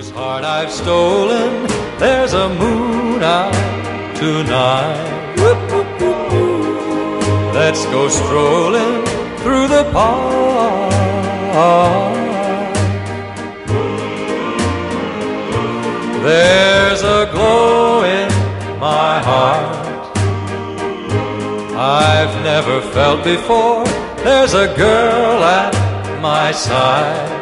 Heart I've stolen, there's a moon out tonight. Let's go strolling through the park. There's a glow in my heart I've never felt before. There's a girl at my side.